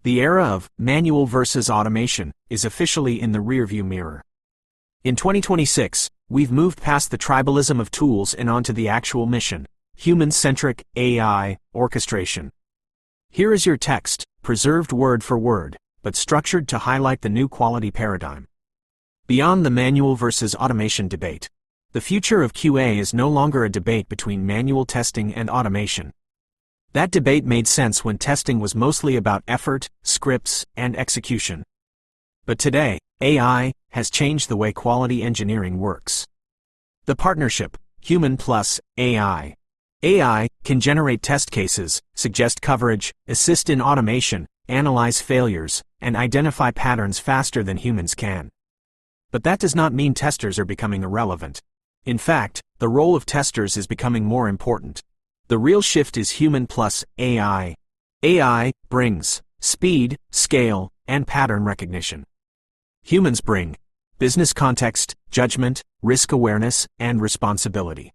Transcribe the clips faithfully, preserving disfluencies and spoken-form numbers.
The era of manual versus automation is officially in the rearview mirror. In twenty twenty-six, we've moved past the tribalism of tools and onto the actual mission, human-centric A I orchestration. Here is your text, preserved word for word, but structured to highlight the new quality paradigm. Beyond the manual versus automation debate, the future of Q A is no longer a debate between manual testing and automation. That debate made sense when testing was mostly about effort, scripts, and execution. But today, A I has changed the way quality engineering works. The partnership, human plus A I. A I can generate test cases, suggest coverage, assist in automation, analyze failures, and identify patterns faster than humans can. But that does not mean testers are becoming irrelevant. In fact, the role of testers is becoming more important. The real shift is human plus A I. A I brings speed, scale, and pattern recognition. Humans bring business context, judgment, risk awareness, and responsibility.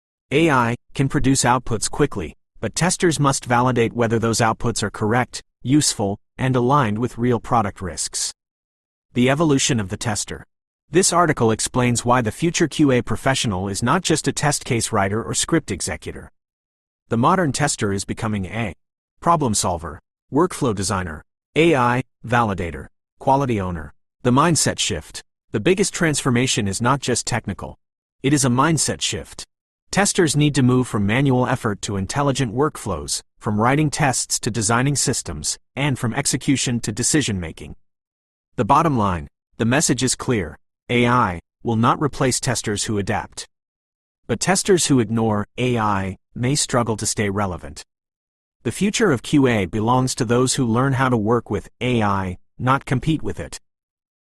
A I can produce outputs quickly, but testers must validate whether those outputs are correct, useful, and aligned with real product risks. The evolution of the tester. This article explains why the future Q A professional is not just a test case writer or script executor. The modern tester is becoming a problem solver, workflow designer, A I validator, quality owner. The mindset shift. The biggest transformation is not just technical. It is a mindset shift. Testers need to move from manual effort to intelligent workflows, from writing tests to designing systems, and from execution to decision-making. The bottom line, the message is clear. A I will not replace testers who adapt. But testers who ignore A I may struggle to stay relevant. The future of Q A belongs to those who learn how to work with A I, not compete with it.